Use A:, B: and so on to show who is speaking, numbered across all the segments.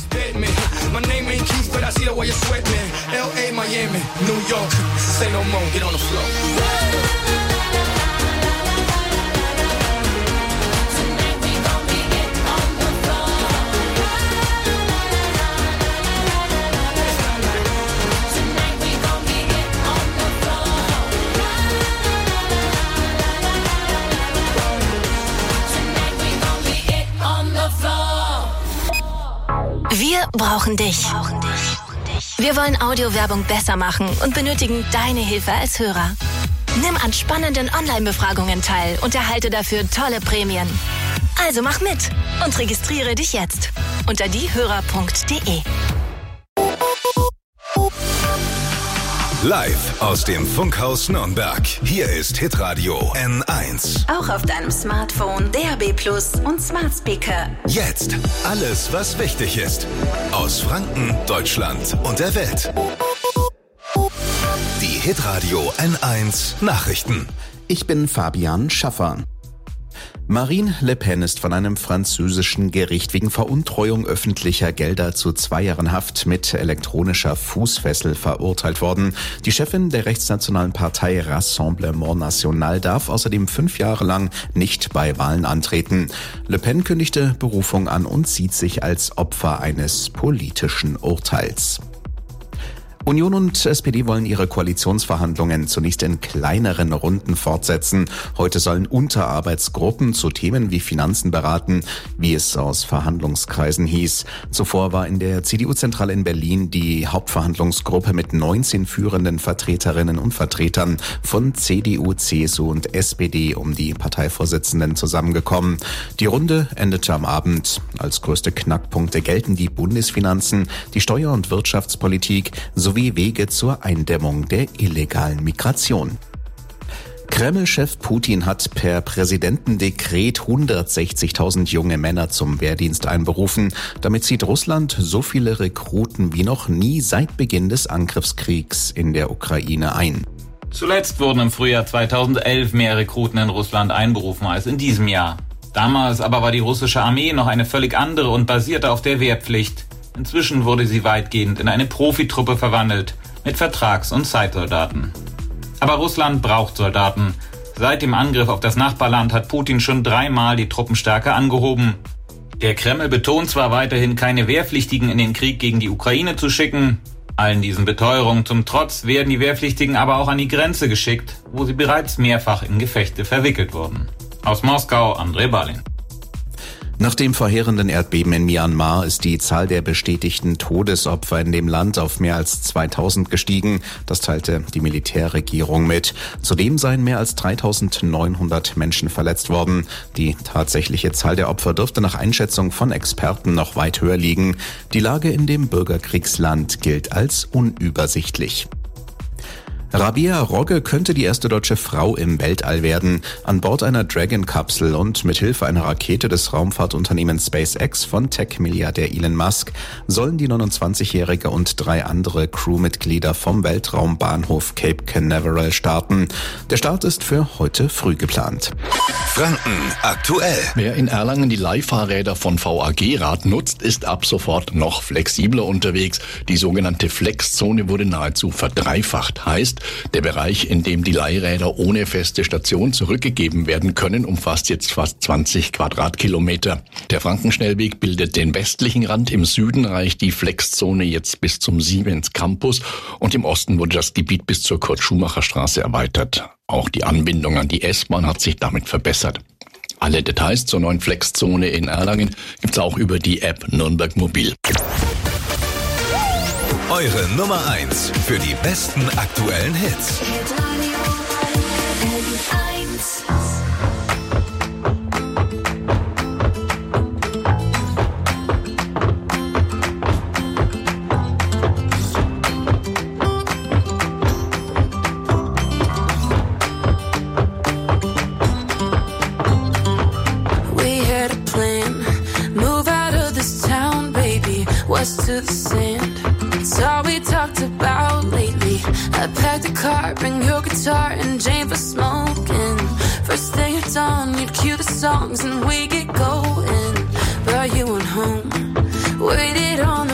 A: dead man. My name ain't Keith, but I see the way you sweat, man. L.A., Miami, New York, say no more, get on the floor.
B: Wir brauchen dich. Wir wollen Audiowerbung besser machen und benötigen deine Hilfe als Hörer. Nimm an spannenden Online-Befragungen teil und erhalte dafür tolle Prämien. Also mach mit und registriere dich jetzt unter diehörer.de.
C: Live aus dem Funkhaus Nürnberg. Hier ist Hitradio N1.
B: Auch auf deinem Smartphone, DAB+ und Smart Speaker.
C: Jetzt alles, was wichtig ist. Aus Franken, Deutschland und der Welt. Die Hitradio N1 Nachrichten.
D: Ich bin Fabian Schaffer. Marine Le Pen ist von einem französischen Gericht wegen Veruntreuung öffentlicher Gelder zu 2 Jahren Haft mit elektronischer Fußfessel verurteilt worden. Die Chefin der rechtsnationalen Partei Rassemblement National darf außerdem 5 Jahre lang nicht bei Wahlen antreten. Le Pen kündigte Berufung an und sieht sich als Opfer eines politischen Urteils. Union und SPD wollen ihre Koalitionsverhandlungen zunächst in kleineren Runden fortsetzen. Heute sollen Unterarbeitsgruppen zu Themen wie Finanzen beraten, wie es aus Verhandlungskreisen hieß. Zuvor war in der CDU-Zentrale in Berlin die Hauptverhandlungsgruppe mit 19 führenden Vertreterinnen und Vertretern von CDU, CSU und SPD um die Parteivorsitzenden zusammengekommen. Die Runde endete am Abend. Als größte Knackpunkte gelten die Bundesfinanzen, die Steuer- und Wirtschaftspolitik sowie Wege zur Eindämmung der illegalen Migration. Kreml-Chef Putin hat per Präsidentendekret 160.000 junge Männer zum Wehrdienst einberufen. Damit zieht Russland so viele Rekruten wie noch nie seit Beginn des Angriffskriegs in der Ukraine ein.
E: Zuletzt wurden im Frühjahr 2011 mehr Rekruten in Russland einberufen als in diesem Jahr. Damals aber war die russische Armee noch eine völlig andere und basierte auf der Wehrpflicht. Inzwischen wurde sie weitgehend in eine Profitruppe verwandelt, mit Vertrags- und Zeitsoldaten. Aber Russland braucht Soldaten. Seit dem Angriff auf das Nachbarland hat Putin schon 3-mal die Truppenstärke angehoben. Der Kreml betont zwar weiterhin, keine Wehrpflichtigen in den Krieg gegen die Ukraine zu schicken. Allen diesen Beteuerungen zum Trotz werden die Wehrpflichtigen aber auch an die Grenze geschickt, wo sie bereits mehrfach in Gefechte verwickelt wurden. Aus Moskau, André Balin.
D: Nach dem verheerenden Erdbeben in Myanmar ist die Zahl der bestätigten Todesopfer in dem Land auf mehr als 2000 gestiegen. Das teilte die Militärregierung mit. Zudem seien mehr als 3900 Menschen verletzt worden. Die tatsächliche Zahl der Opfer dürfte nach Einschätzung von Experten noch weit höher liegen. Die Lage in dem Bürgerkriegsland gilt als unübersichtlich. Rabia Rogge könnte die erste deutsche Frau im Weltall werden. An Bord einer Dragon-Kapsel und mit Hilfe einer Rakete des Raumfahrtunternehmens SpaceX von Tech-Milliardär Elon Musk sollen die 29-Jährige und 3 andere Crewmitglieder vom Weltraumbahnhof Cape Canaveral starten. Der Start ist für heute früh geplant.
C: Franken aktuell.
F: Wer in Erlangen die Leihfahrräder von VAG Rad nutzt, ist ab sofort noch flexibler unterwegs. Die sogenannte Flexzone wurde nahezu verdreifacht. Heißt, der Bereich, in dem die Leihräder ohne feste Station zurückgegeben werden können, umfasst jetzt fast 20 Quadratkilometer. Der Frankenschnellweg bildet den westlichen Rand. Im Süden reicht die Flexzone jetzt bis zum Siemens Campus und im Osten wurde das Gebiet bis zur Kurt-Schumacher-Straße erweitert. Auch die Anbindung an die S-Bahn hat sich damit verbessert. Alle Details zur neuen Flexzone in Erlangen gibt's auch über die App Nürnberg Mobil.
C: Eure Nummer 1 für die besten aktuellen Hits.
G: We had a plan, move out of this town, baby, west to the sand. It's all we talked about lately. I packed a car, bring your guitar and Jane for smoking. First thing at dawn, you'd cue the songs and we get going. But you went home, waited on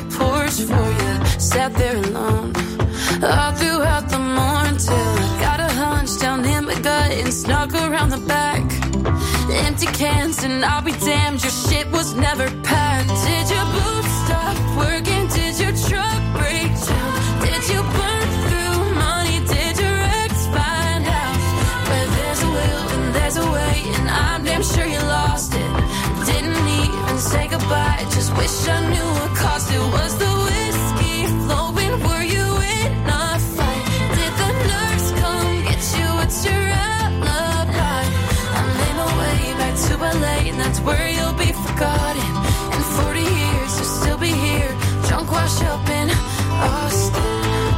G: empty cans, and I'll be damned, your shit was never packed. Did your boots stop working? Did your truck break down? Did you burn through money? Did your ex find out? Where there's a will and there's a way, and I'm damn sure you lost it. Didn't even say goodbye, just wish I knew what caused it. Was the whiskey flowing? Were you in a fight? Did the nurse come get you? What's your alibi? I made my way back to LA, and that's where you'll be forgotten. In 40 years, you'll still be here, drunk, washed up in Austin.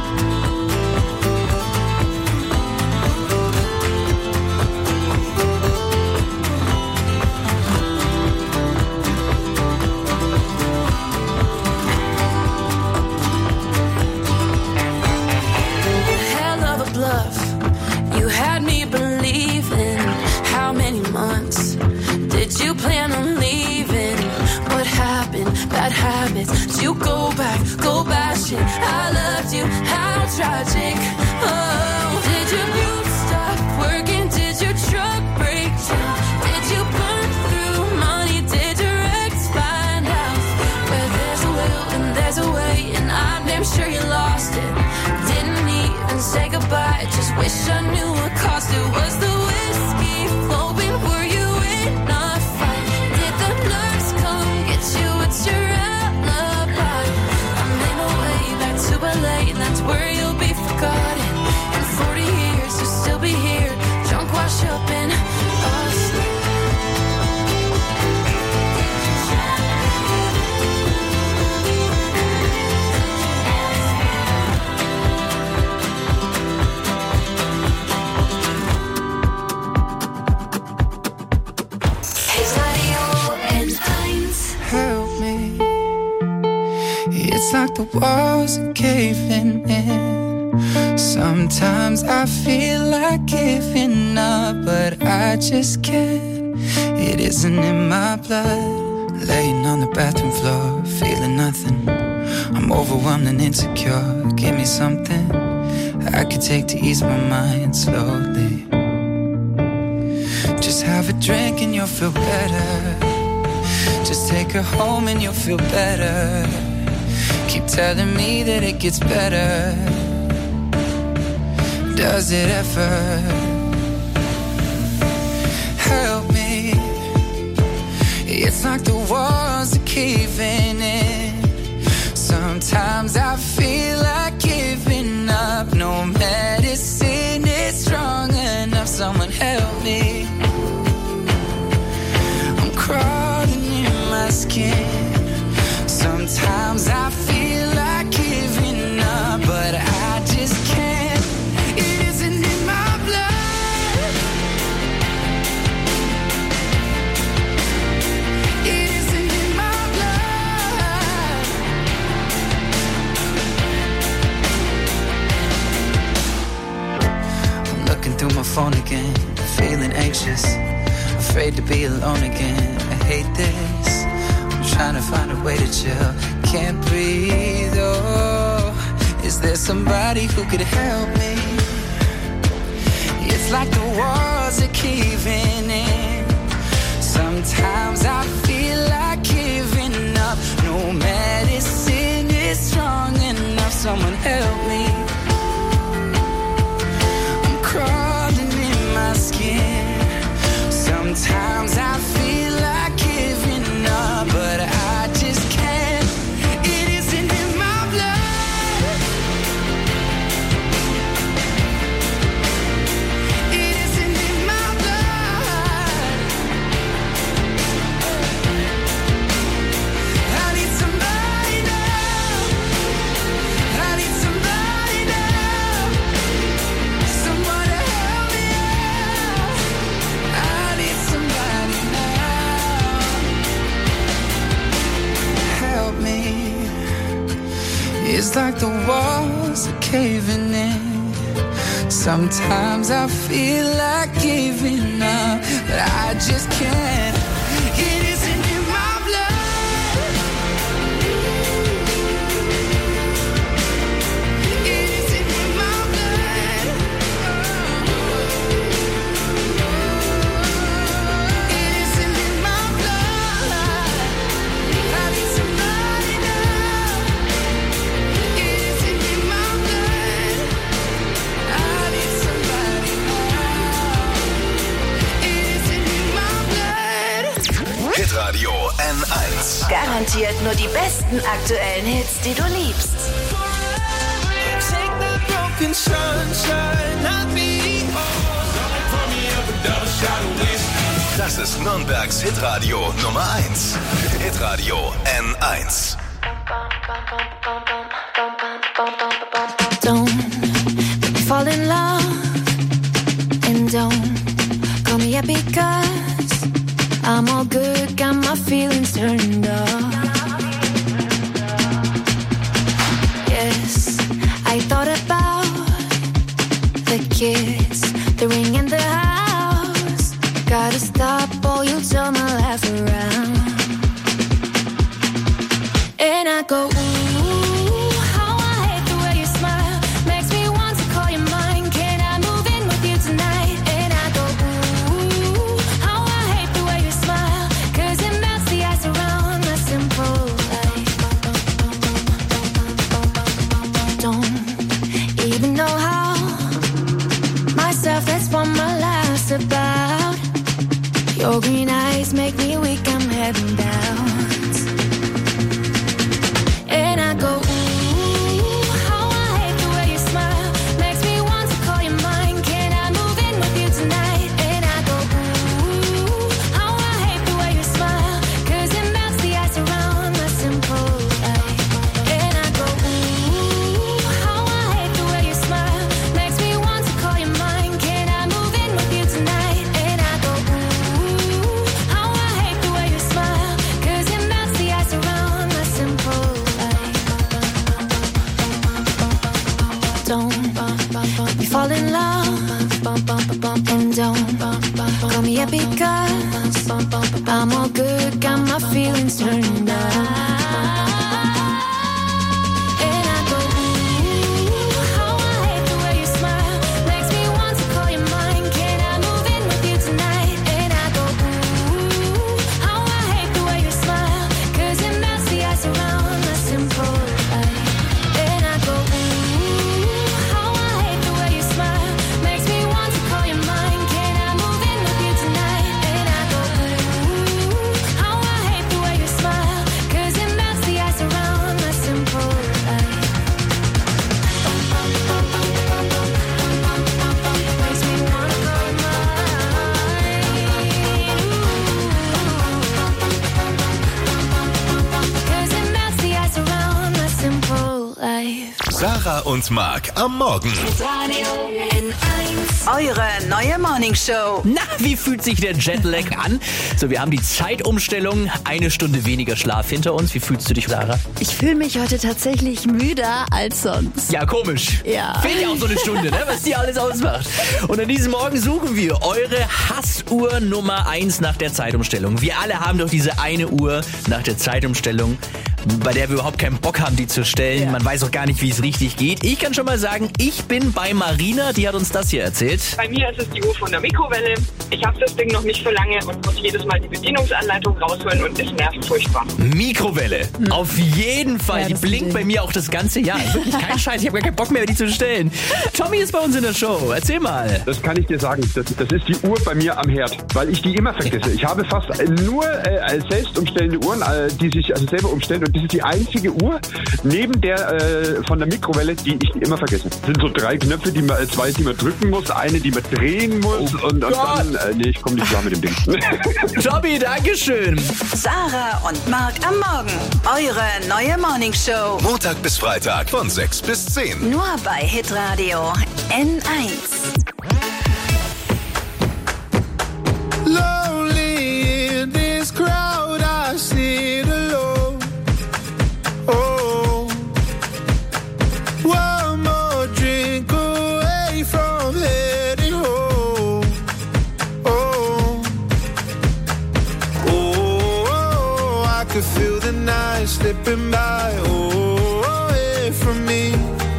G: Hell of a bluff, you had me believing. How many months did you plan on leaving? What happened? Bad habits. Did you go back, go bashing? I loved you, how tragic. Oh, did your boots stop working? Did your truck break down? Did you burn through money? Did your ex find out? Where there's a will and there's a way, and I'm damn sure you lost it. Didn't even say goodbye, just wish I knew what caused it. Was the whiskey flowing? Were you in a fight? Did the nurse come get you? What's your alibi? I made my way back to LA, and that's where you'll be forgotten. In 40 years, you'll still be here, drunk, washed up in Austin.
H: Help me. It's like the walls are caving in. Sometimes I feel like giving up, but I just can't. It isn't in my blood. Laying on the bathroom floor, feeling nothing. I'm overwhelmed and insecure. Give me something I could take to ease my mind slowly. Just have a drink and you'll feel better. Just take her home and you'll feel better. Keep telling me that it gets better. Does it ever? Help me. It's like the walls are caving in. Sometimes I feel like giving up. No medicine is strong enough. Someone help me. I'm crawling in my skin. Sometimes I feel like giving up, but I just can't. It isn't in my blood. It isn't in my blood. I'm looking through my phone again, feeling anxious, afraid to be alone again. I hate this. I'm trying to find a way to chill. Can't breathe, oh. Is there somebody who could help me? It's like the walls are caving in. Sometimes I feel like giving up. No medicine is strong enough. Someone help me. I'm crawling in my skin. Sometimes I feel like giving up, but I just can't. It isn't in my blood. It isn't in my blood. I need somebody now. I need somebody now. Someone to help me out. I need somebody now. Help me. It's like the walls are caving in. Sometimes I feel like giving up, but I just can't. It isn't in my blood. It isn't in my blood. It isn't
B: Nur die besten aktuellen Hits, die du liebst.
C: Das ist Nürnbergs Hitradio Nummer 1. Hitradio N1.
G: Don't fall in love and don't call me up because I'm all good, got my feelings turned off. Yes, I thought about the kiss, the ring in the house. Gotta stop or you'll turn my life around. And I go, ooh, how I hate the way you smile. Makes me want to call you mine. Can I move in with you tonight? And I go, ooh, how I hate the way you smile. 'Cause it melts the ice around my simple life. Don't even know how. Myself, that's what my life's about. Your green eyes make me weak, I'm heading down. And I go, ooh, how I hate the way you smile. Makes me want to call you mine. Can I move in with you tonight? And I go, ooh, how I hate the way you smile. 'Cause it melts the ice around my simple life. And I go, ooh, how I hate the way you smile. Makes me want to call you mine. Can I move in with you tonight? And I go, ooh, how I hate the way you smile. 'Cause it melts the ice around my simple life. Don't fall in love and don't call me up because I'm all good, got my feelings turned on. And I go, ooh, how I hate the way you smile. Makes me want to call you mine. Can I move in with you tonight? And I go, ooh, how I hate the way you smile. 'Cause it melts the ice around my simple life. And I go, ooh, how I hate the way you smile. Makes me want to call you mine. Can I move in with you tonight? And I go, ooh, how I hate the way you smile. 'Cause it melts the ice around my simple life. Makes me wanna call you mine. 'Cause it melts the ice around my simple life.
C: Sarah und Mark am Morgen.
B: Eure neue Morningshow.
I: Na, wie fühlt sich der Jetlag an? So, wir haben die Zeitumstellung, 1 Stunde weniger Schlaf hinter uns. Wie fühlst du dich, Sarah?
J: Ich fühle mich heute tatsächlich müder als sonst.
I: Ja, komisch.
J: Ja.
I: Fehlt ja auch so eine Stunde, ne? Was die alles ausmacht. Und an diesem Morgen suchen wir eure Hassuhr Nummer 1 nach der Zeitumstellung. Wir alle haben doch diese eine Uhr nach der Zeitumstellung, bei der wir überhaupt keinen Bock haben, die zu stellen. Ja. Man weiß auch gar nicht, wie es richtig geht. Ich kann schon mal sagen, ich bin bei Marina, die hat uns das hier erzählt.
K: Bei mir ist es die Uhr von der Mikrowelle. Ich habe das Ding noch nicht so lange und muss jedes Mal die Bedienungsanleitung rausholen und es nervt furchtbar.
I: Mikrowelle, auf jeden Fall. Ja, die blinkt bei mir auch das ganze Jahr. Wirklich kein Scheiß, ich habe gar keinen Bock mehr, die zu stellen. Tommy ist bei uns in der Show. Erzähl mal.
L: Das kann ich dir sagen. Das ist die Uhr bei mir am Herd, weil ich die immer vergesse. Ich habe fast nur selbst umstellende Uhren, die sich also selber umstellen. Und das ist die einzige Uhr neben der von der Mikrowelle, die ich immer vergesse. Das sind so 3 Knöpfe, zwei, die man drücken muss, eine, die man drehen muss und dann, ich komme nicht klar mit dem Ding.
I: Tommy, dankeschön.
B: Sarah und Mark am Morgen. Eure neue Morningshow.
C: Montag bis Freitag von 6 bis 10.
B: Nur bei Hitradio N1.
H: Lonely in this crowd, I sit alone. Oh, one more drink away from heading home. Oh, oh, I could feel the night slipping by. Oh, away from me.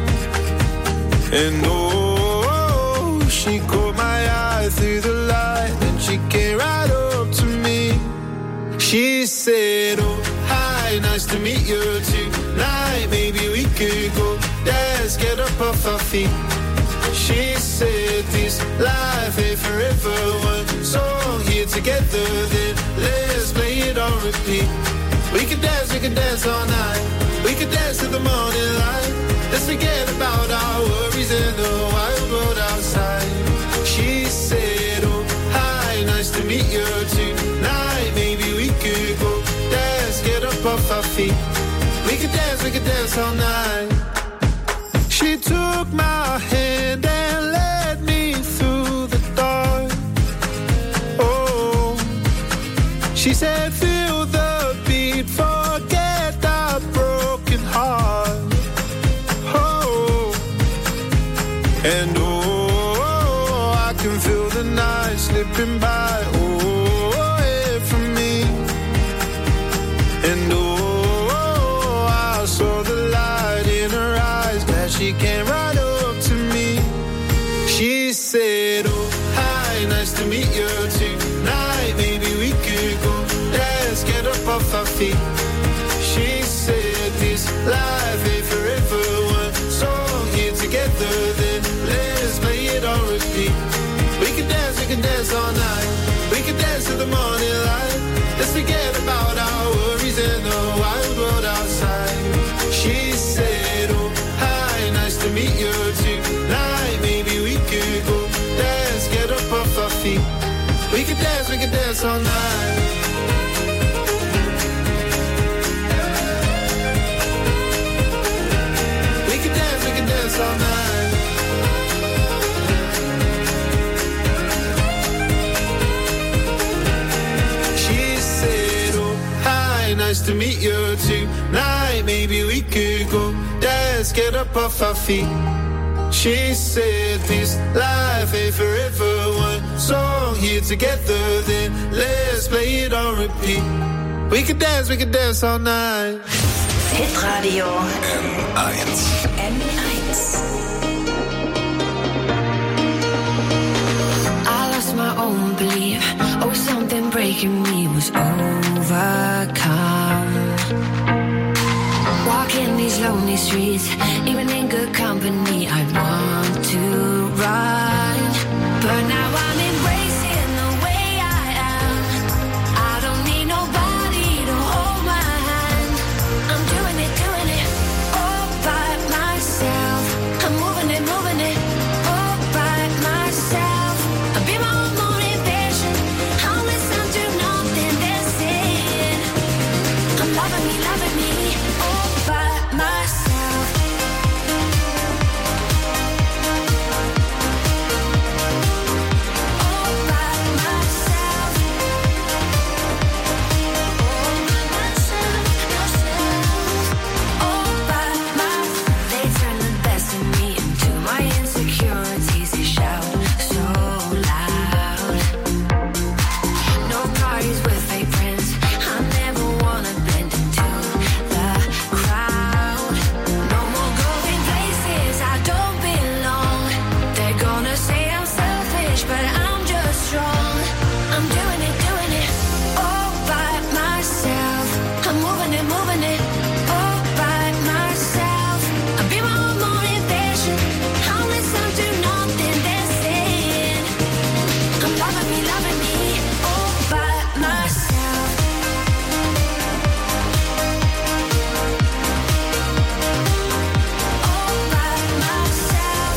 H: And oh, she caught my eye through the light and she came right up to me. She said, oh, hi, nice to meet you tonight. Maybe we could go dance, get up off our feet. She said this life ain't forever. One song here together, then let's play it on repeat. We can
M: could dance all night. We could dance to the morning light. Let's forget about our worries in the wild world outside. She said, oh, hi, nice to meet you tonight. Maybe we could go dance, get up off our feet. We could dance all night. She took my hand and led me through the dark. Oh, she said, feel the beat, forget the broken heart. Oh, and oh, I can feel the night slipping by. Oh, away from me. And oh, I saw the light in her eyes. Glad she came right up to me. She said, oh, hi, nice to meet you tonight. Maybe we could go dance, get up off our feet. She said, this life ain't forever. One song here together, then let's play it on repeat. We can dance all night. We can dance to the morning light. Let's forget about our worries in the wild world outside. She said, oh, hi, nice to meet you tonight. Maybe we could go dance, get up off our feet. We can dance all night. We can dance all night. She said, oh, hi, nice to meet you tonight. Maybe we could go dance, get up off our feet. She said, this life ain't forever. One song here together, then let's play it on repeat. We can dance all night.
B: Hitradio
C: N1.
G: I lost my own belief. Oh, something breaking me was overcome. Walking these lonely streets, even in good company, I want to run. But now I'm embracing the way I am. I don't need nobody to hold my hand. I'm doing it all by myself. I'm moving it all by myself. I'll be my own motivation. I'll listen to nothing they're saying. I'm loving me all by myself. All by myself. All by myself. They turn the best of me into my insecurities. They shout so loud. No parties with fake friends. I never wanna blend into the crowd. No more going places I don't belong. They're gonna say I'm selfish, but I'm just strong. I'm doing it all by myself. I'm moving it all by myself. I'll be my own motivation. I'll listen to nothing they're saying. I'm loving me all by myself. All by myself.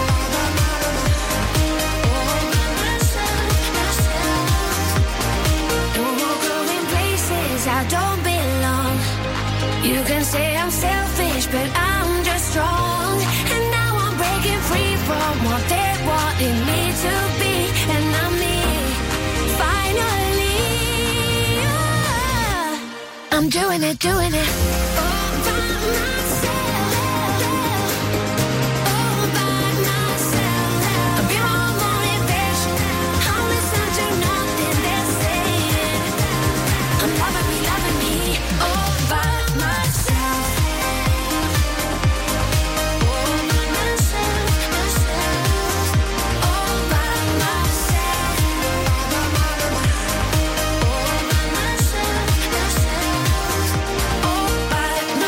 G: No more going places I don't belong. You can say I'm selfish, but I'm just strong. And now I'm breaking free from what they wanted me to be. And I'm me, finally. I'm doing it all by myself. All by myself. I'll be my own motivation. I'll listen to nothing they're saying. I'm loving me all by myself. All by myself. All by myself. All by myself. All by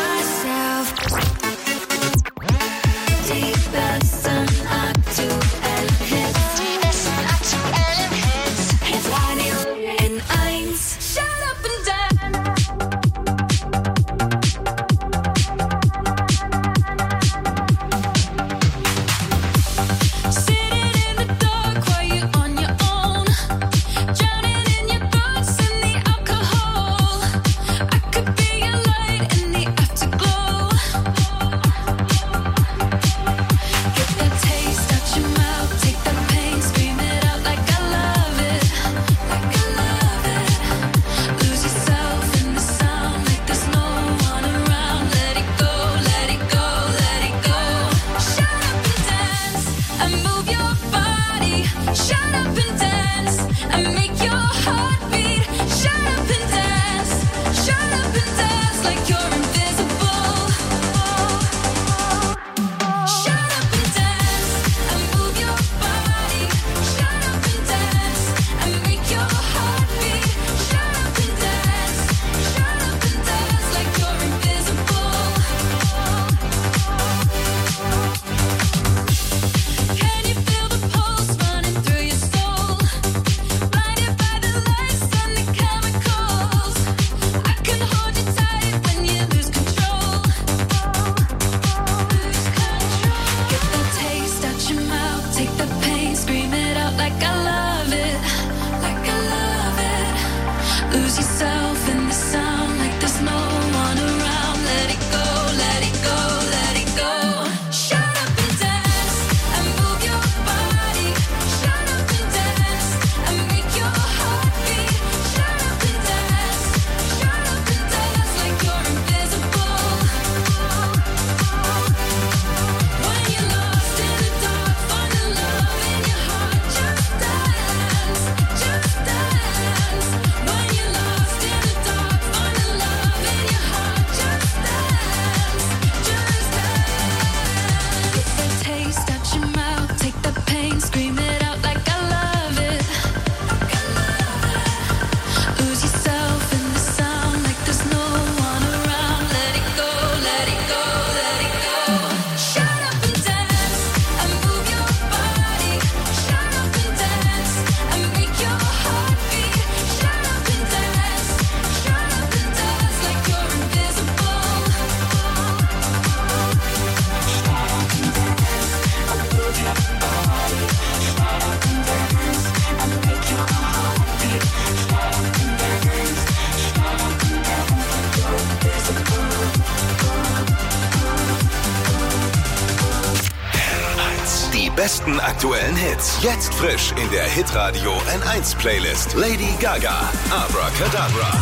C: besten aktuellen Hits. Jetzt frisch in der Hitradio N1 Playlist. Lady Gaga, Abracadabra.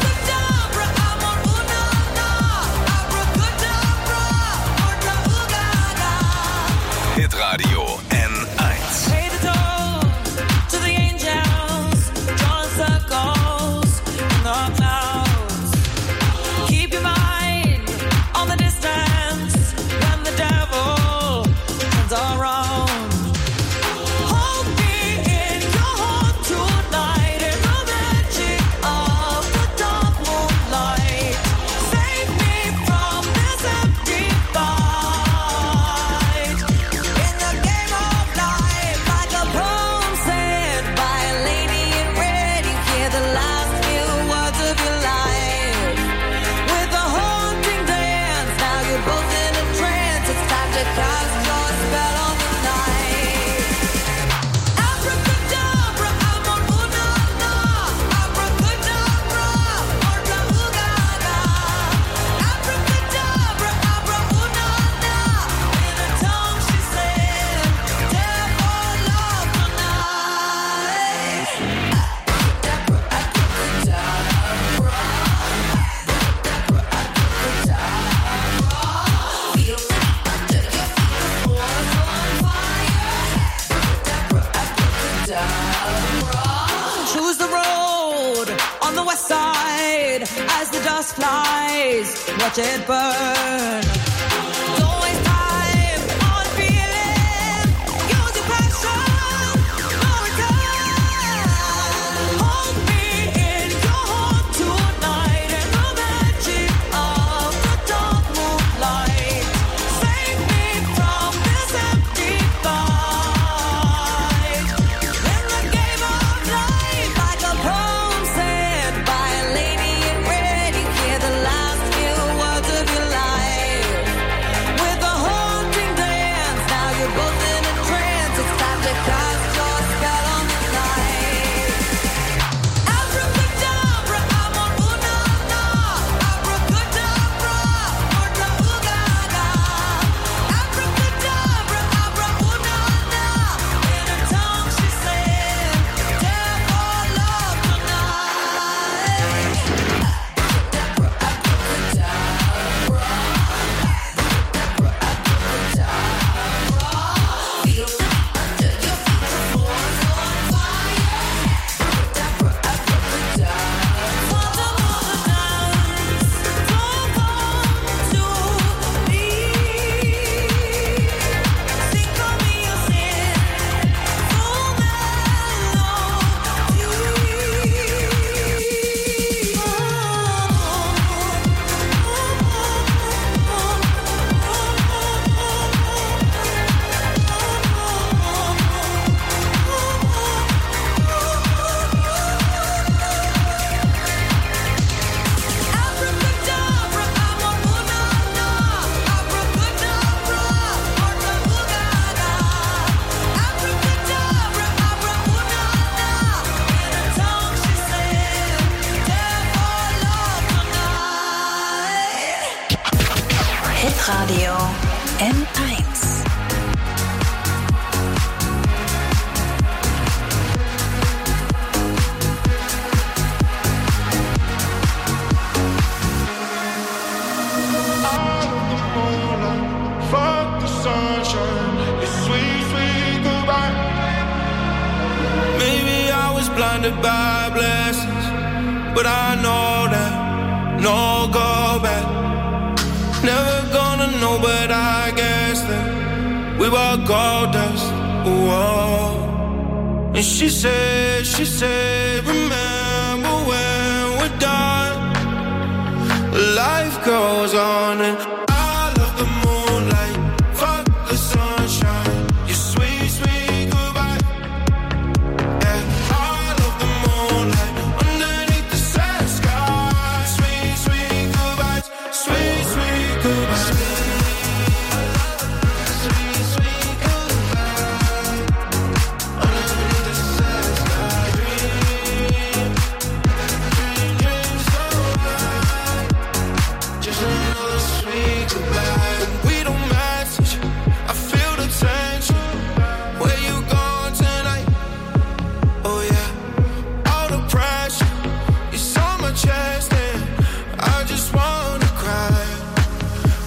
C: Hitradio N1.
N: Pay the toll to the angels, drawing circles in the clouds. Keep your mind on the distance when the devil turns around. Hold me in your heart tonight in the magic of the dark moonlight. Save me from this empty fight. In the game of life, like a poem said by a lady in red, you hear the last few words of your life. With a haunting dance, now you're both in a trance. It's time to cast your spell on the night. Abracadabra, amor, una, na. Abracadabra, orla, ugaga. Abracadabra, abra, una, na. In a tongue she said, devil love tonight. Choose the road on the west side as the dust flies. Watch it burn. Don't waste time on feeling. Use your passion. No return. Hold me in your heart tonight in the magic of the dark moonlight. Save me from this empty fight. In the game of life, like a poem said by a lady in red, you hear the last few words of your life. With a haunting dance, now you're both in a trance. It's time to cast your spell on the night. Abracadabra, amor, una, na. Abracadabra, orla, ugaga. Abracadabra, abra, una, na. In a tongue she said, devil love tonight. Abracadabra, amor, una, na. Abracadabra, orla, ugaga. Abracadabra, abra, una, na. In a tongue she said, devil love tonight.
B: Hitradio N1.
M: Fuck the sunshine, it's sweet, sweet goodbye. Maybe I was blinded by blessings, but I know that no go back. Never gonna know, but I guess that we were gold dust. Whoa. And she said, remember when we're done. Life goes on and I love the moonlight. Fuck the sunshine. Your sweet, sweet goodbye. Yeah, I love the moonlight underneath the sad sky. Sweet, sweet goodbyes. Sweet, sweet goodbyes. Sweet, sweet goodbye. Underneath the sad sky. Dream so high. Just another sweet goodbye. We don't match. I feel the tension.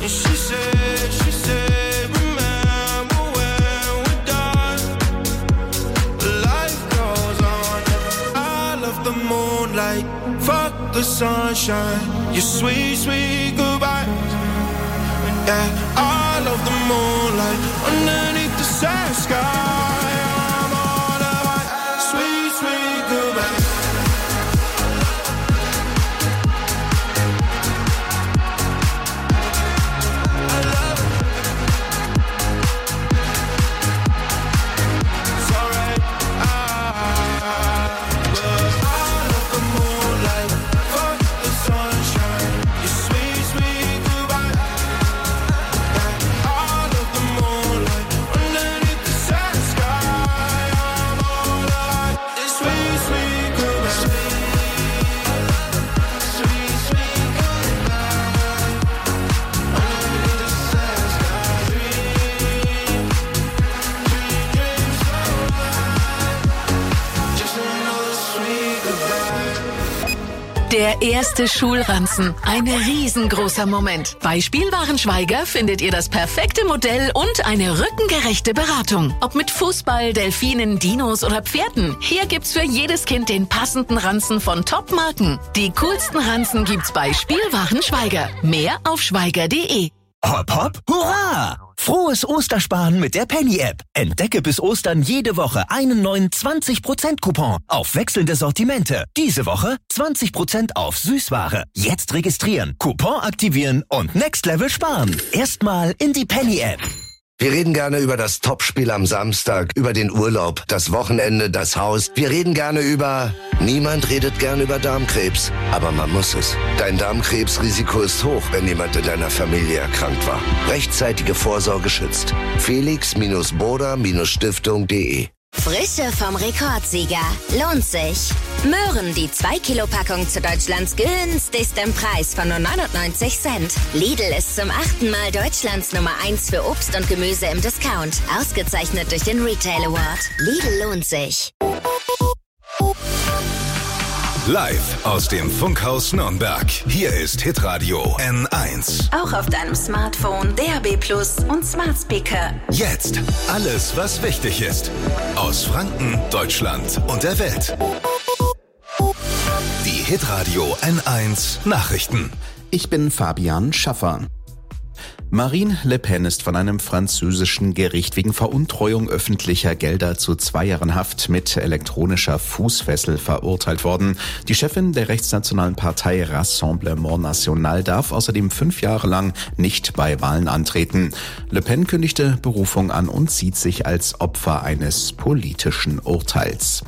M: And she said, remember when we're done. Life goes on. I love the moonlight, fuck the sunshine. Your sweet, sweet goodbye. Yeah, I love the moonlight underneath the sad sky. I'm all about sweet, sweet goodbye. I love it. It's alright. But I love the moonlight, fuck the sunshine. Your sweet, sweet goodbye.
O: Der erste Schulranzen. Ein riesengroßer Moment. Bei Spielwarenschweiger findet ihr das perfekte Modell und eine rückengerechte Beratung. Ob mit Fußball, Delfinen, Dinos oder Pferden. Hier gibt's für jedes Kind den passenden Ranzen von Top-Marken. Die coolsten Ranzen gibt's bei Spielwarenschweiger. Mehr auf schweiger.de.
P: Hopp, hopp, hurra! Frohes Ostersparen mit der Penny-App. Entdecke bis Ostern jede Woche einen neuen 20%-Coupon auf wechselnde Sortimente. Diese Woche 20% auf Süßware. Jetzt registrieren, Coupon aktivieren und Next Level sparen. Erstmal in die Penny-App.
Q: Wir reden gerne über das Topspiel am Samstag, über den Urlaub, das Wochenende, das Haus. Wir reden gerne über... Niemand redet gern über Darmkrebs, aber man muss es. Dein Darmkrebsrisiko ist hoch, wenn jemand in deiner Familie erkrankt war. Rechtzeitige Vorsorge schützt. Felix-Boda-Stiftung.de.
R: Frische vom Rekordsieger. Lohnt sich. Möhren, die 2-Kilo-Packung zu Deutschlands günstigsten Preis von nur 99 Cent. Lidl ist zum 8. Mal Deutschlands Nummer 1 für Obst und Gemüse im Discount. Ausgezeichnet durch den Retail Award. Lidl lohnt sich.
C: Live aus dem Funkhaus Nürnberg. Hier ist Hitradio N1.
O: Auch auf deinem Smartphone, DAB+ und Smart Speaker.
C: Jetzt alles, was wichtig ist. Aus Franken, Deutschland und der Welt. Die Hitradio N1 Nachrichten.
D: Ich bin Fabian Schaffer. Marine Le Pen ist von einem französischen Gericht wegen Veruntreuung öffentlicher Gelder zu 2 Jahren Haft mit elektronischer Fußfessel verurteilt worden. Die Chefin der rechtsnationalen Partei Rassemblement National darf außerdem 5 Jahre lang nicht bei Wahlen antreten. Le Pen kündigte Berufung an und sieht sich als Opfer eines politischen Urteils.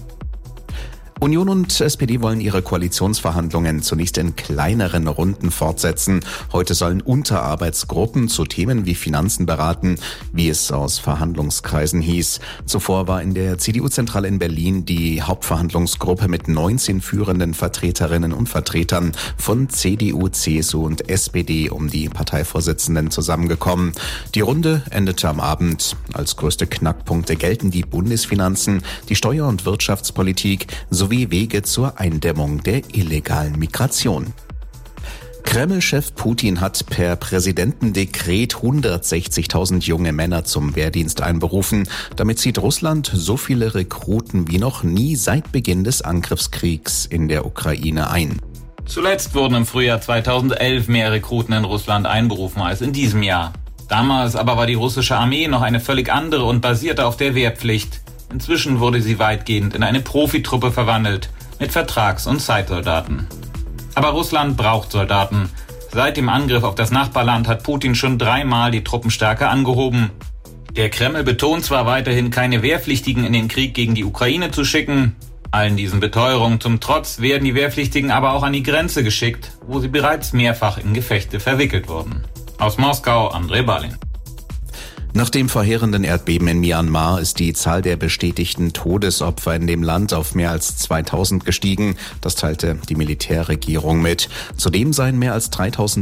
D: Union und SPD wollen ihre Koalitionsverhandlungen zunächst in kleineren Runden fortsetzen. Heute sollen Unterarbeitsgruppen zu Themen wie Finanzen beraten, wie es aus Verhandlungskreisen hieß. Zuvor war in der CDU-Zentrale in Berlin die Hauptverhandlungsgruppe mit 19 führenden Vertreterinnen und Vertretern von CDU, CSU und SPD um die Parteivorsitzenden zusammengekommen. Die Runde endete am Abend. Als größte Knackpunkte gelten die Bundesfinanzen, die Steuer- und Wirtschaftspolitik sowie Wege zur Eindämmung der illegalen Migration. Kreml-Chef Putin hat per Präsidentendekret 160.000 junge Männer zum Wehrdienst einberufen. Damit zieht Russland so viele Rekruten wie noch nie seit Beginn des Angriffskriegs in der Ukraine ein.
E: Zuletzt wurden im Frühjahr 2011 mehr Rekruten in Russland einberufen als in diesem Jahr. Damals aber war die russische Armee noch eine völlig andere und basierte auf der Wehrpflicht. Inzwischen wurde sie weitgehend in eine Profitruppe verwandelt, mit Vertrags- und Zeitsoldaten. Aber Russland braucht Soldaten. Seit dem Angriff auf das Nachbarland hat Putin schon 3-mal die Truppenstärke angehoben. Der Kreml betont zwar weiterhin, keine Wehrpflichtigen in den Krieg gegen die Ukraine zu schicken. Allen diesen Beteuerungen zum Trotz werden die Wehrpflichtigen aber auch an die Grenze geschickt, wo sie bereits mehrfach in Gefechte verwickelt wurden. Aus Moskau, André Balin.
D: Nach dem verheerenden Erdbeben in Myanmar ist die Zahl der bestätigten Todesopfer in dem Land auf mehr als 2000 gestiegen. Das teilte die Militärregierung mit. Zudem seien mehr als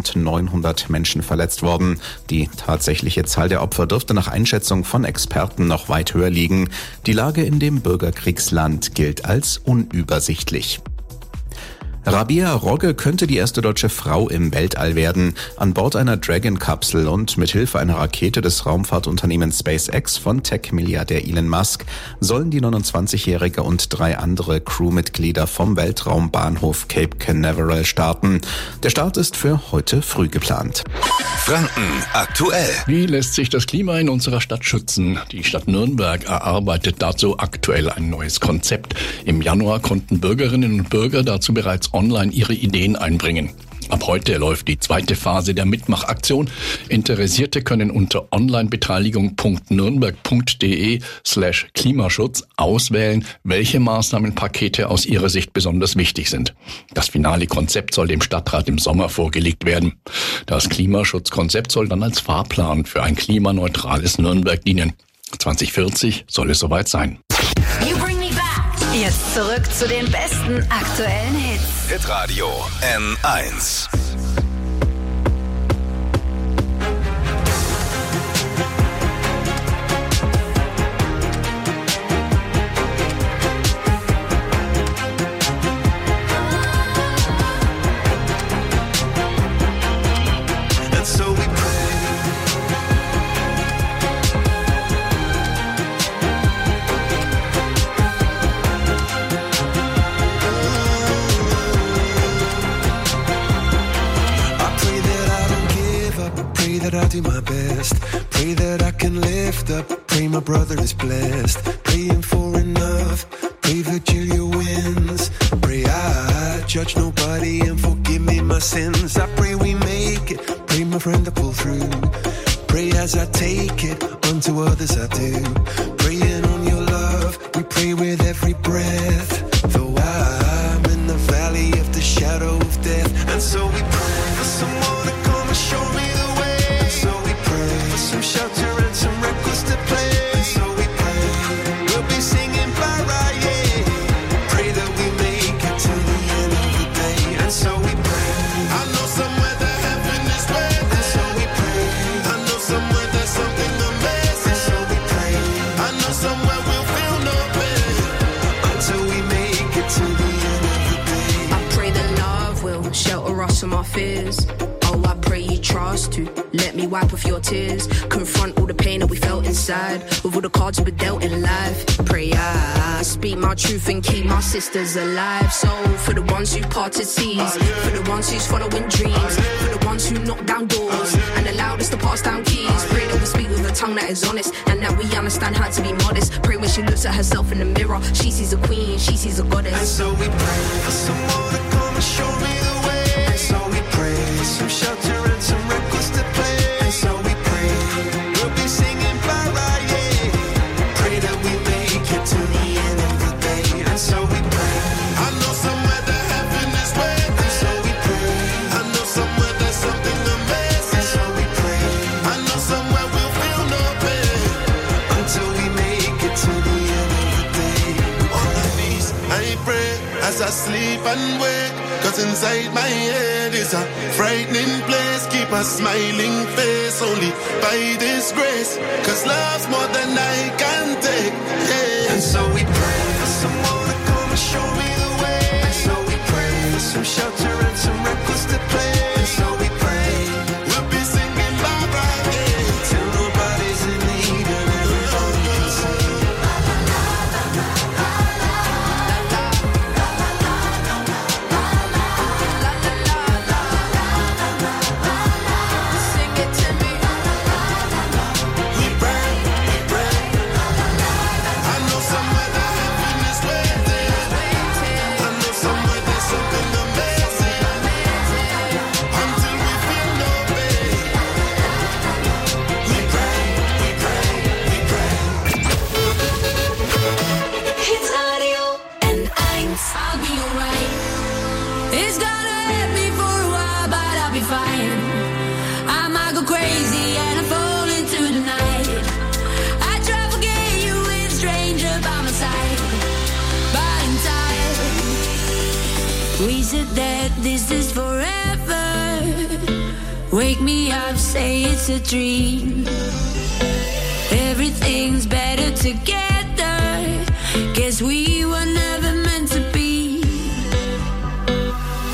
D: 3900 Menschen verletzt worden. Die tatsächliche Zahl der Opfer dürfte nach Einschätzung von Experten noch weit höher liegen. Die Lage in dem Bürgerkriegsland gilt als unübersichtlich. Rabea Rogge könnte die erste deutsche Frau im Weltall werden. An Bord einer Dragon-Kapsel und mithilfe einer Rakete des Raumfahrtunternehmens SpaceX von Tech-Milliardär Elon Musk sollen die 29-Jährige und 3 andere Crewmitglieder vom Weltraumbahnhof Cape Canaveral starten. Der Start ist für heute früh geplant.
C: Franken aktuell.
F: Wie lässt sich das Klima in unserer Stadt schützen? Die Stadt Nürnberg erarbeitet dazu aktuell ein neues Konzept. Im Januar konnten Bürgerinnen und Bürger dazu bereits online ihre Ideen einbringen. Ab heute läuft die zweite Phase der Mitmachaktion. Interessierte können unter onlinebeteiligung.nürnberg.de/Klimaschutz auswählen, welche Maßnahmenpakete aus ihrer Sicht besonders wichtig sind. Das finale Konzept soll dem Stadtrat im Sommer vorgelegt werden. Das Klimaschutzkonzept soll dann als Fahrplan für ein klimaneutrales Nürnberg dienen. 2040 soll es soweit sein.
J: Jetzt zurück zu den besten aktuellen Hits.
C: Hitradio N1.
M: I do my best, pray that I can lift up, pray my brother is blessed, praying for enough, pray Virgilia wins, pray I judge nobody and forgive me my sins, I pray we make it, pray my friend to pull through, pray as I take it, unto others I do, praying on your love, we pray with every breath, though I'm in the valley of the shadow of death, and so we pray for someone to come and show me the way. Some shelter and some records to play. And so we pray, we'll be singing para, yeah. Pray that we make it to the end of the day. And so we pray, I know somewhere that heaven is waiting. And so we pray, I know somewhere there's something amazing. And so we pray, I know somewhere we'll feel no pain until we make it to the end of the day.
S: I pray that love will shelter us from our fears. Oh, I pray you trust to let me wipe off your tears. Confront all the pain that we felt inside with all the cards we were dealt in life. Pray I speak my truth and keep my sisters alive. So for the ones who parted seas, for the ones who's following dreams, for the ones who knock down doors and allowed us to pass down keys. Pray that we speak with a tongue that is honest and that we understand how to be modest. Pray when she looks at herself in the mirror, she sees a queen, she sees a goddess.
M: And so we pray for someone to come and show me the way. And so we pray for some shelter and some records to play. And so we pray, we'll be singing para, yeah. Pray that we make it to the end of the day. And so we pray, I know somewhere that heaven is waiting. And so we pray, I know somewhere there's something amazing. And so we pray, I know somewhere we'll feel no pain until we make it to the end of the day. On my knees, I pray as I sleep and wake. Cause inside my head is a frightening place. Keep a smiling face only by this grace. Cause love's more than I can take, yeah. And so we pray for someone to come and show me the way. And so we pray for some shelter and some records to play. And so we pray, we'll be singing bye-bye, yeah. Till nobody's in need and everybody can sing.
S: It's gonna hurt me for a while, but I'll be fine. I might go crazy and I fall into the night. I try to forget you with a stranger by my side, but in time we said that this is forever. Wake me up, say it's a dream. Everything's better together. Guess we were never meant to be.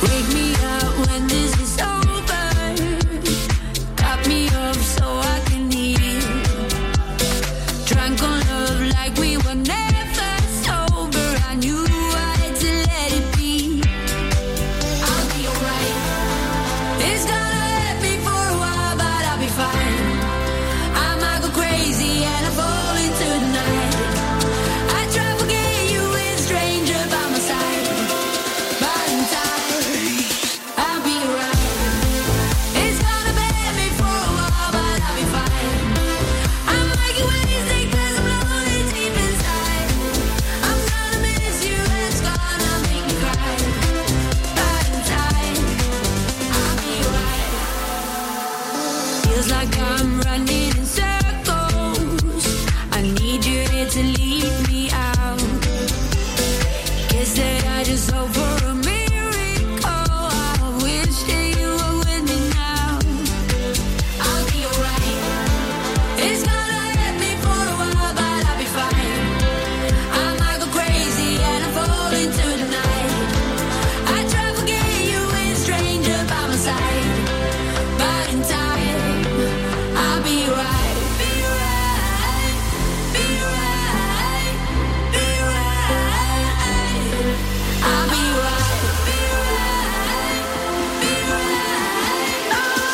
G: like I'm running in circles. I need you here to lead me out. Guess that I just hope for a miracle. I wish that you were with me now. I'll be alright. It's gonna hurt me for a while, but I'll be fine. I might go crazy and I'm falling to the night. I try to forget you when stranger by my side, but in time I'll be right. Be right, be right, be right. I'll be right, be right, be right.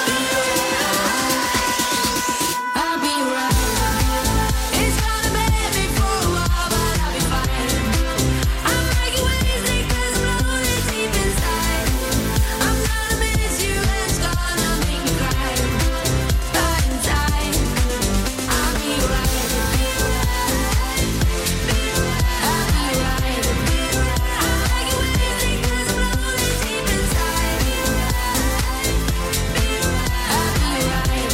G: I'll be right. It's gonna hurt me for a while, but I'll be fine. I might get wasted 'cause I'm lonely deep inside. I'm gonna miss you and it's gonna make me cry. But in time, I'll be right. I'll be right. I might get wasted 'cause I'm lonely deep inside. I'll be right.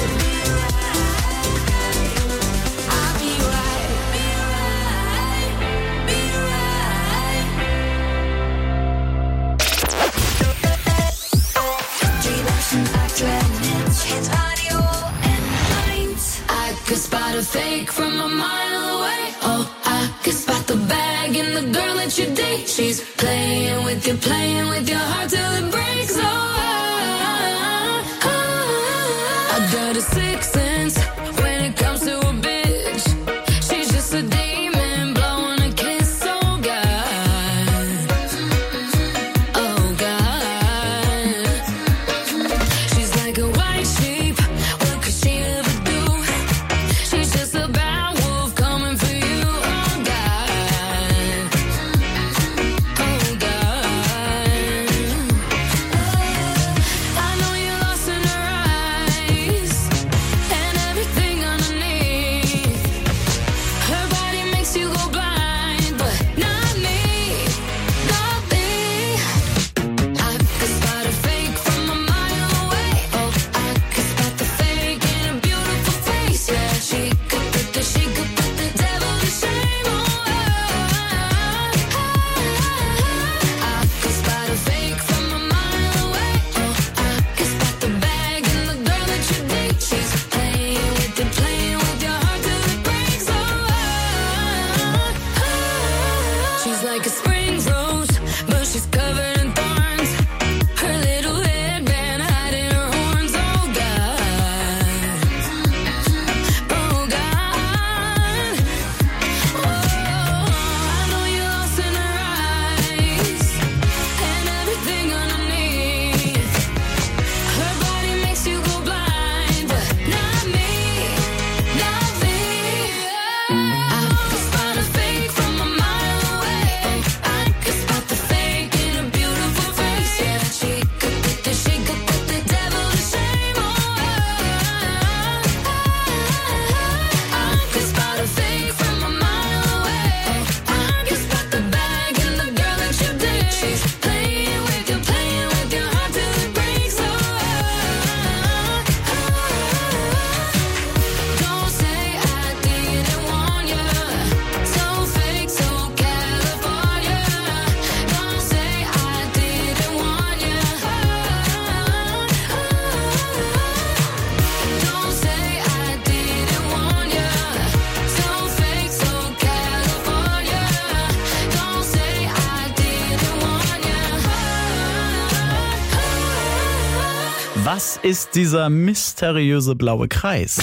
G: I'll be right. Be right. Die Wochen aktuellen Hits, Hitradio N1. I could spot a fake from a mile away. Oh, I could spot the bag in the girl that you date. She's playing with your heart till it breaks. I got a sixth sense when it comes to a bitch. She's just a demon blowing a kiss. Oh God, oh God. She's like a white sheep. What could she ever do? She's just a bad wolf coming for you. Oh God, oh God. I know you're lost in her eyes and everything underneath. Her body makes you go blind, but not me, not me. I could spot a fake from a mile away. Oh, I could spot the fake in a beautiful face. Yeah, she could put the devil to shame. Oh, I could spot a fake from a mile away. Oh, I could spot the bag in the girl that you date. She's playing with your heart till it breaks. She's like a spring rose, but she's covered in thorns. Her little headband hiding her horns. Oh God, oh God. Oh, I know you're lost in her eyes and everything underneath. Her body makes you go blind, but not me, not me. I could spot a fake from a mile away. I could spot the fake in a beautiful face. Yeah, she could put the devil to shame. Oh, I could spot a fake from a mile away. I could spot the bag in the girl that you date. She's playing with your heart till it breaks. Don't say I didn't warn you. So fake, so California. Don't say I didn't warn you. Don't say I didn't warn you. So fake, so California. Don't say I didn't warn you.
T: Was ist dieser mysteriöse blaue Kreis?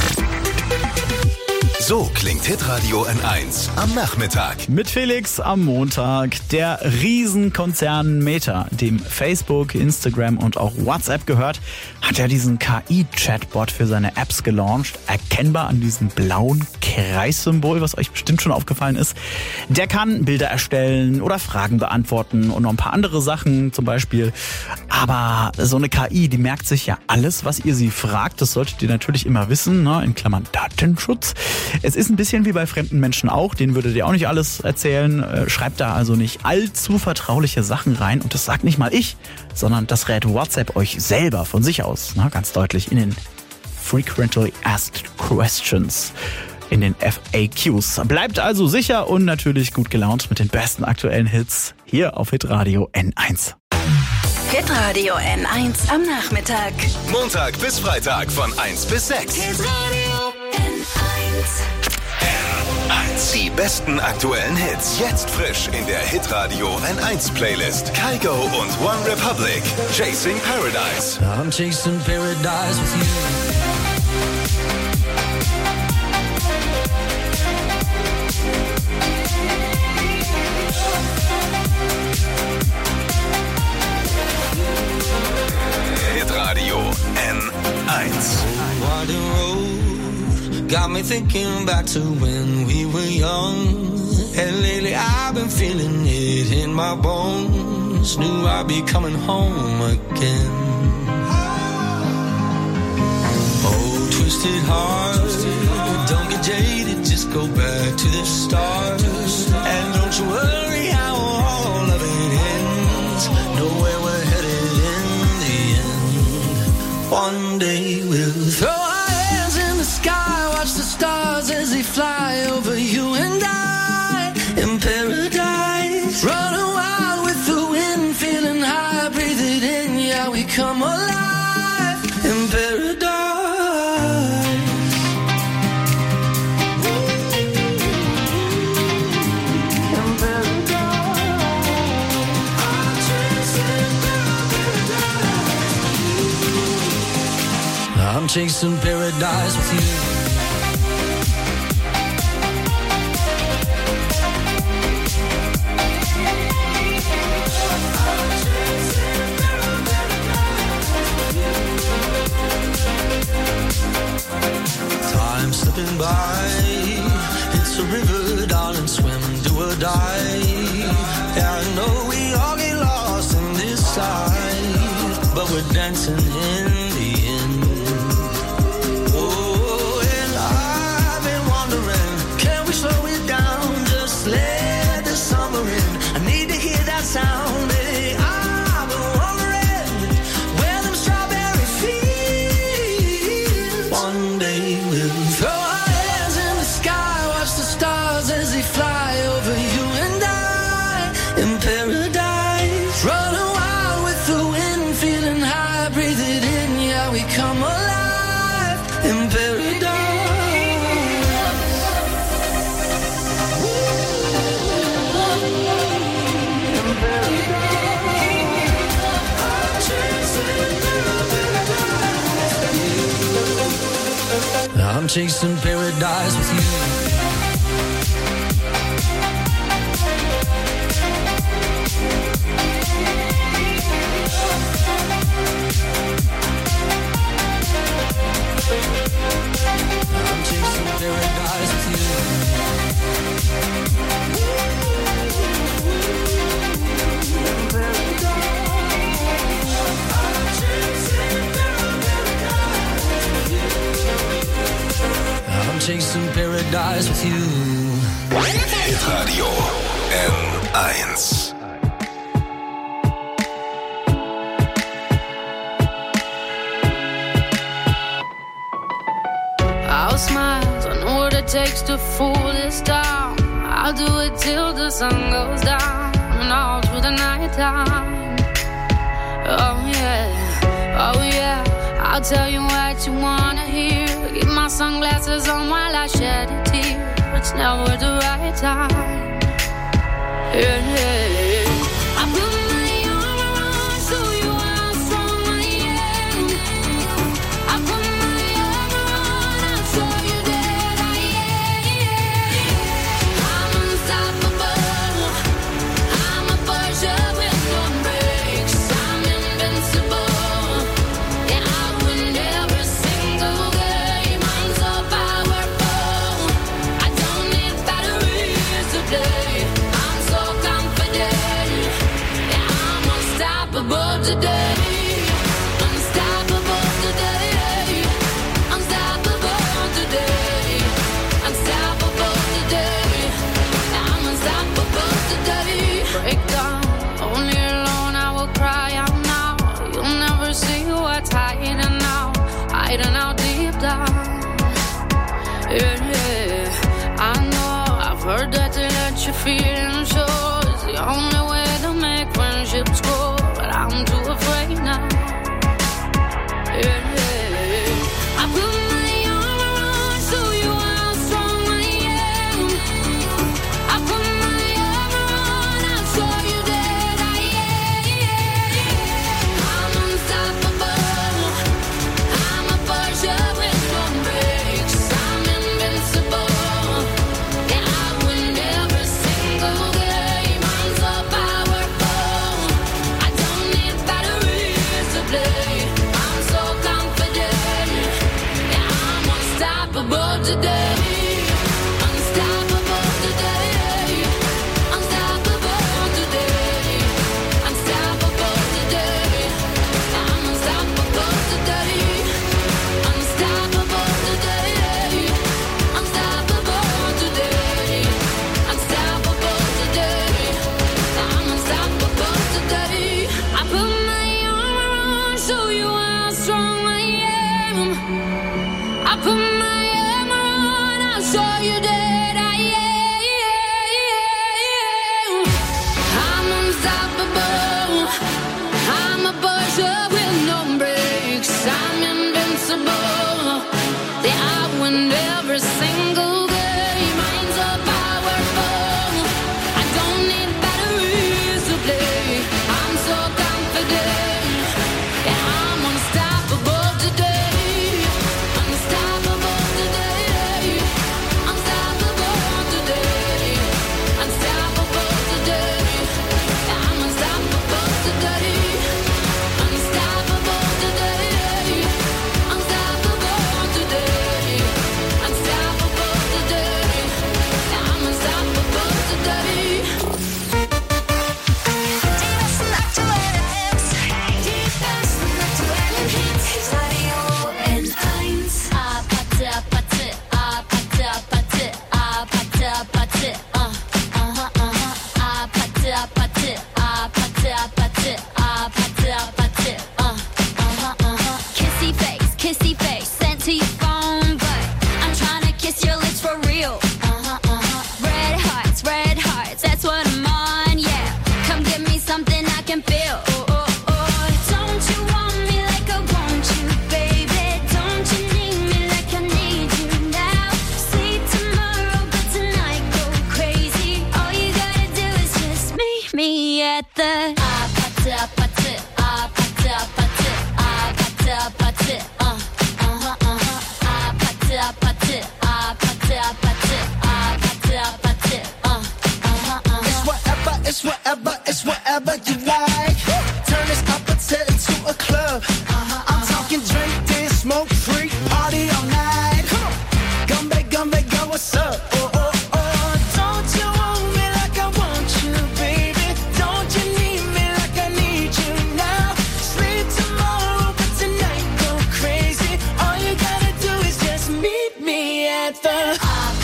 C: So klingt Hitradio N1 am Nachmittag.
T: Mit Felix am Montag. Der Riesenkonzern Meta, dem Facebook, Instagram und auch WhatsApp gehört, hat ja diesen KI-Chatbot für seine Apps gelauncht. Erkennbar an diesem blauen Kreissymbol, was euch bestimmt schon aufgefallen ist. Der kann Bilder erstellen oder Fragen beantworten und noch ein paar andere Sachen zum Beispiel. Aber so eine KI, die merkt sich ja alles, was ihr sie fragt. Das solltet ihr natürlich immer wissen, ne? In Klammern Datenschutz. Es ist ein bisschen wie bei fremden Menschen auch, denen würdet ihr auch nicht alles erzählen. Schreibt da also nicht allzu vertrauliche Sachen rein. Und das sagt nicht mal ich, sondern das rät WhatsApp euch selber von sich aus, ne? Ganz deutlich in den Frequently Asked Questions in den FAQs. Bleibt also sicher und natürlich gut gelaunt mit den besten aktuellen Hits hier auf Hitradio N1.
B: Hitradio N1 am Nachmittag.
C: Montag bis Freitag von 1 bis 6.
B: Hitradio N1.
C: N1. Die besten aktuellen Hits. Jetzt frisch in der Hitradio N1 Playlist. Kygo und One Republic. Chasing Paradise.
U: I'm chasing paradise with you.
C: Hitradio N1.
U: Winding road got me thinking back to when we were young. And lately I've been feeling it in my bones. Knew I'd be coming home again. Oh, twisted heart, don't get jaded, just go back to the start. And don't you worry how all of it ends. Know where we're headed in the end. One day we'll throw our hands in the sky, watch the stars as they fly over you and I. In paradise, running wild with the wind, feeling high, breathe it in, yeah, we come alive. In paradise. I'm chasing paradise with you. Time slipping by, it's a river, darling, swim, do or die. Yeah, I know we all get lost in this life, but we're dancing in the end. Oh, and I've been wondering, can we slow it down, just let the summer in. I need to hear that sound, baby. I've been wondering where them strawberry fields. One day we'll throw our hands in the sky, watch the stars as they fly over you and I. In paradise, running wild with the wind, feeling high, breathe it in, yeah, we come alive. In paradise. I'm chasing paradise with you. I'm chasing paradise with I'm chasing paradise with you.
C: Hitradio N1.
G: I'll smile, I know what it takes to fool this town. I'll do it till the sun goes down and all through the night time. Oh yeah, I'll tell you what you wanna hear. Keep my sunglasses on while I shed a tear. It's never the right time. Yeah. I put my arm around so you are strong, yeah. I put my arm around, I saw you there, yeah. I'm unstoppable. I'm a Porsche with no brakes. I'm invincible. Yeah, I win every single game. I'm so powerful. I don't need batteries to play. I'm so confident.
S: Yeah, I know, I've heard that they let you feel and show is the only way to make friendships grow, but I'm too afraid now. Yeah, I put my arm around, show you how strong I am. I put my arm around, I'll show you that I am. I'm unstoppable. I'm a Porsche with no brakes. I'm invincible. Yeah, I win every single game. I'm so powerful. I don't need batteries to play. I'm so confident. Yeah, I'm unstoppable today. Unstoppable today. Unstoppable today. Unstoppable today. I'm unstoppable today. Unstoppable today. Unstoppable today. Unstoppable today. I'm unstoppable today. I put my arm around, show you how strong I am. I put my arm around, I'll show you that I am. I'm unstoppable. I'm a Porsche with no brakes. I'm invincible. Yeah, I win every single game. I'm so powerful. I don't need batteries to play. I'm so confident. Yeah, I'm unstoppable today. Unstoppable today. Unstoppable today. Unstoppable today. Yeah, I'm unstoppable today. Unstoppable today. Unstoppable today. Unstoppable today. Yeah, I'm unstoppable today. Kissy face, sent to your phone, but I'm trying to kiss your lips for real. Red hearts, that's what I'm on, yeah. Come give me something I can feel. Don't you want me like I want you, baby? Don't you need me like I need you now? Sleep tomorrow, but tonight go crazy. All you gotta do is just meet me at the
A: It's whatever you like. Turn this opposite into a club. I'm talking drink, dance, smoke, freak, party all night. Come back, girl, what's up? Don't you want me like I want you, baby? Don't you need me like I need you now? Sleep tomorrow, but tonight go crazy. All you gotta do is just meet me at the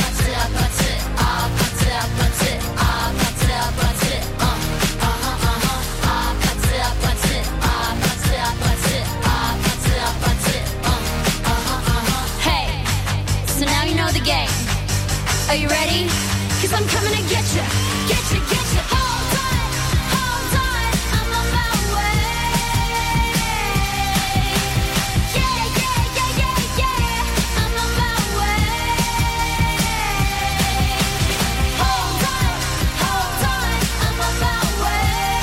S: Are you ready? 'Cause I'm coming to get you. Hold on, I'm on my way. Yeah, I'm on my way. Hold on, I'm on my way.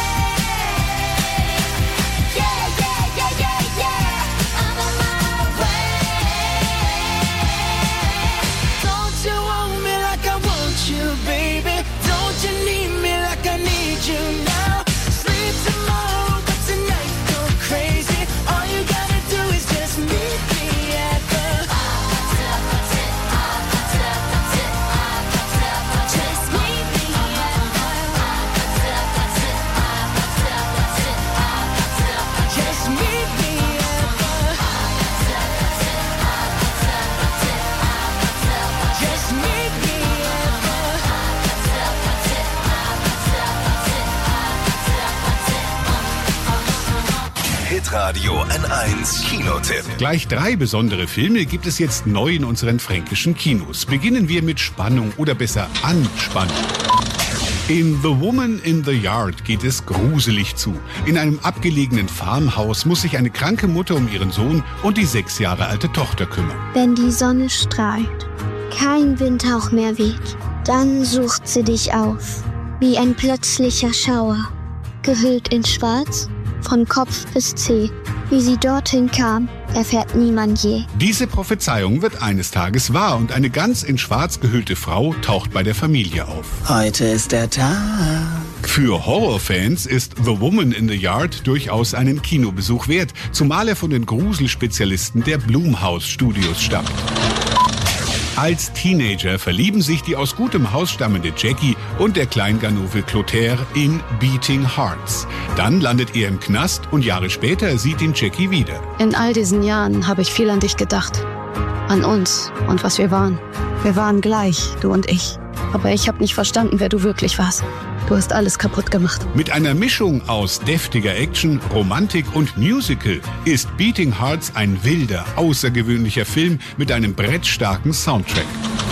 S: Yeah, I'm on my way. Don't you want me like I want you, baby? Don't you need me
C: Hitradio N1 Kinotipp.
K: Gleich 3 besondere Filme gibt es jetzt neu in unseren fränkischen Kinos. Beginnen wir mit Spannung oder besser Anspannung. In The Woman in the Yard geht es gruselig zu. In einem abgelegenen Farmhaus muss sich eine kranke Mutter um ihren Sohn und die 6 Jahre alte Tochter kümmern.
V: Wenn die Sonne strahlt, kein Windhauch mehr weht, dann sucht sie dich auf, wie ein plötzlicher Schauer, gehüllt in Schwarz, von Kopf bis Zeh. Wie sie dorthin kam, erfährt niemand je.
K: Diese Prophezeiung wird eines Tages wahr und eine ganz in Schwarz gehüllte Frau taucht bei der Familie auf.
W: Heute ist der Tag.
K: Für Horrorfans ist The Woman in the Yard durchaus einen Kinobesuch wert, zumal er von den Gruselspezialisten der Blumhouse Studios stammt. Als Teenager verlieben sich die aus gutem Haus stammende Jackie und der Kleinganove Clotaire in Beating Hearts. Dann landet er im Knast und Jahre später sieht ihn Jackie wieder.
X: In all diesen Jahren habe ich viel an dich gedacht. An uns und was wir waren. Wir waren gleich, du und ich. Aber ich habe nicht verstanden, wer du wirklich warst. Du hast alles kaputt gemacht.
K: Mit einer Mischung aus deftiger Action, Romantik und Musical ist Beating Hearts ein wilder, außergewöhnlicher Film mit einem brettstarken Soundtrack.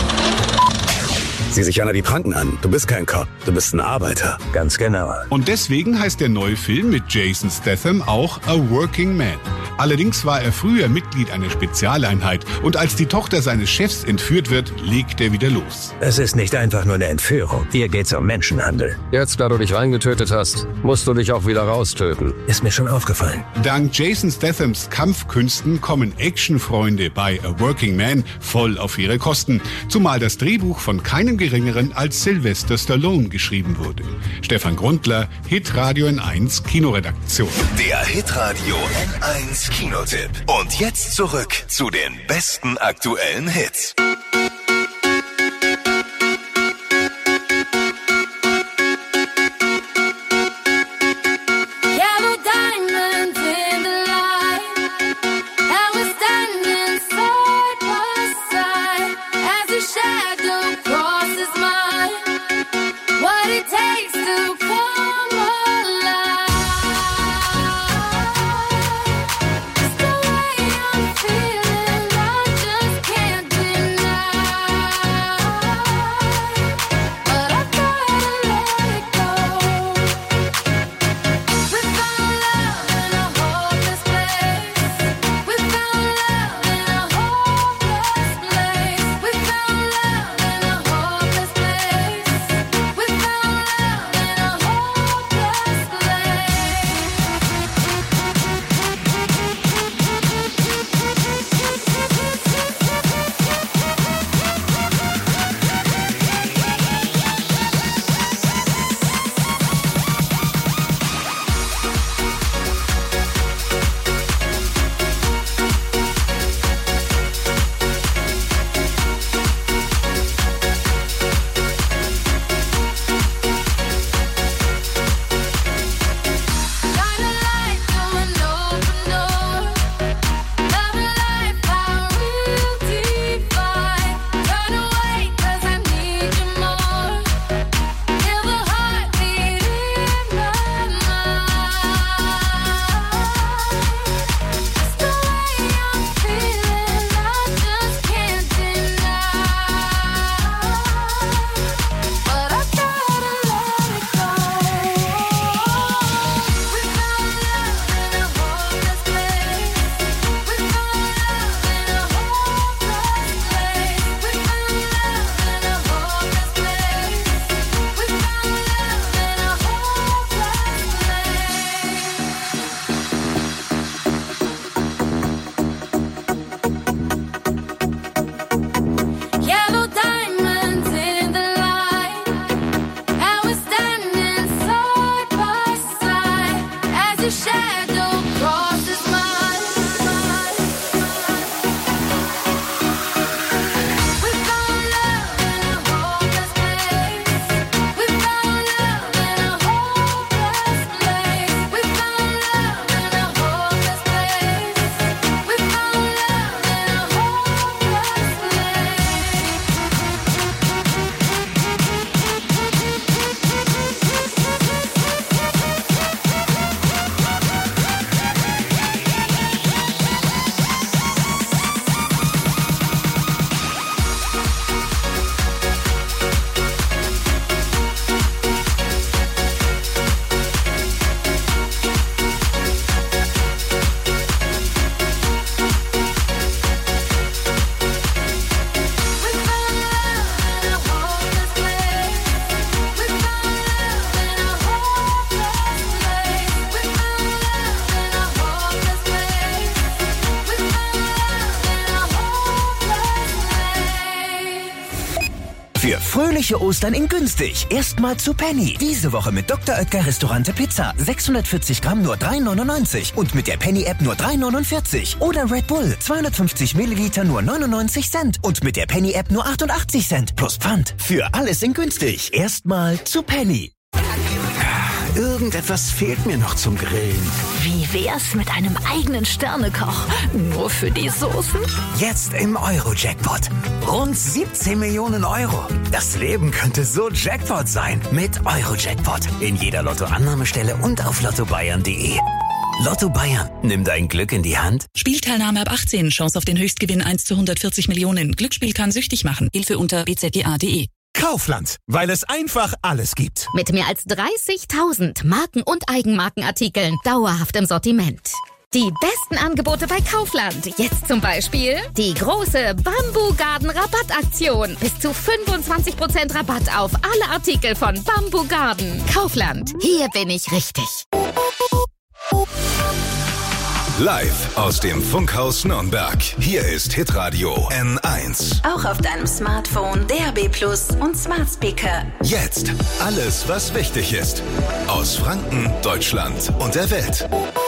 Y: Sieh sich einer die Pranken an. Du bist kein Cop, du bist ein Arbeiter. Ganz genau.
K: Und deswegen heißt der neue Film mit Jason Statham auch A Working Man. Allerdings war er früher Mitglied einer Spezialeinheit und als die Tochter seines Chefs entführt wird, legt er wieder los.
Y: Es ist nicht einfach nur eine Entführung. Hier geht's um Menschenhandel.
Z: Jetzt, da du dich reingetötet hast, musst du dich auch wieder raustöten.
Y: Ist mir schon aufgefallen.
K: Dank Jason Stathams Kampfkünsten kommen Actionfreunde bei A Working Man voll auf ihre Kosten. Zumal das Drehbuch von keinem Geringeren als Sylvester Stallone geschrieben wurde. Stefan Grundler, Hitradio N1 Kinoredaktion.
C: Der Hitradio N1 Kinotipp. Und jetzt zurück zu den besten aktuellen Hits.
G: Feeling I just can't deny.
H: Für fröhliche Ostern in günstig. Erstmal zu Penny. Diese Woche mit Dr. Oetker Restaurante Pizza. 640 Gramm nur 3,99 und mit der Penny-App nur 3,49. Oder Red Bull. 250 Milliliter nur 99 Cent und mit der Penny-App nur 88 Cent. Plus Pfand. Für alles in günstig. Erstmal zu Penny.
Y: Irgendetwas fehlt mir noch zum Grillen.
O: Wie wär's mit einem eigenen Sternekoch? Nur für die Soßen?
Y: Jetzt im Euro-Jackpot. Rund 17 Millionen Euro. Das Leben könnte so Jackpot sein. Mit Euro-Jackpot. In jeder Lottoannahmestelle und auf lottobayern.de. Lotto Bayern. Nimm dein Glück in die Hand.
I: Spielteilnahme ab 18. Chance auf den Höchstgewinn 1 zu 140 Millionen. Glücksspiel kann süchtig machen. Hilfe unter bzga.de.
Y: Kaufland, weil es einfach alles gibt.
L: Mit mehr als 30.000 Marken- und Eigenmarkenartikeln dauerhaft im Sortiment. Die besten Angebote bei Kaufland. Jetzt zum Beispiel die große Bamboo Garden Rabattaktion. Bis zu 25% Rabatt auf alle Artikel von Bamboo Garden. Kaufland, hier bin ich richtig.
C: Live aus dem Funkhaus Nürnberg. Hier ist Hitradio N1.
B: Auch auf deinem Smartphone, DAB+ und Smart Speaker.
C: Jetzt alles, was wichtig ist. Aus Franken, Deutschland und der Welt.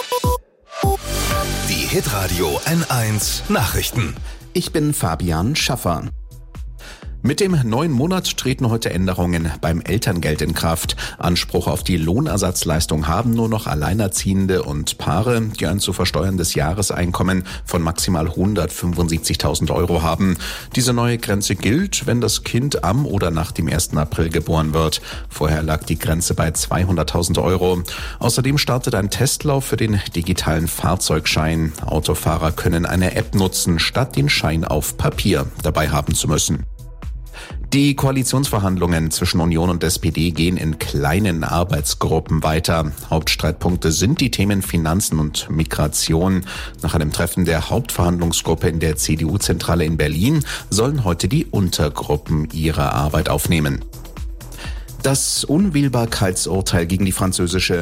C: Die Hitradio N1 Nachrichten.
D: Ich bin Fabian Schaffer. Mit dem neuen Monat treten heute Änderungen beim Elterngeld in Kraft. Anspruch auf die Lohnersatzleistung haben nur noch Alleinerziehende und Paare, die ein zu versteuerndes Jahreseinkommen von maximal 175.000 Euro haben. Diese neue Grenze gilt, wenn das Kind am oder nach dem 1. April geboren wird. Vorher lag die Grenze bei 200.000 Euro. Außerdem startet ein Testlauf für den digitalen Fahrzeugschein. Autofahrer können eine App nutzen, statt den Schein auf Papier dabei haben zu müssen. Die Koalitionsverhandlungen zwischen Union und SPD gehen in kleinen Arbeitsgruppen weiter. Hauptstreitpunkte sind die Themen Finanzen und Migration. Nach einem Treffen der Hauptverhandlungsgruppe in der CDU-Zentrale in Berlin sollen heute die Untergruppen ihre Arbeit aufnehmen. Das Unwählbarkeitsurteil gegen die französische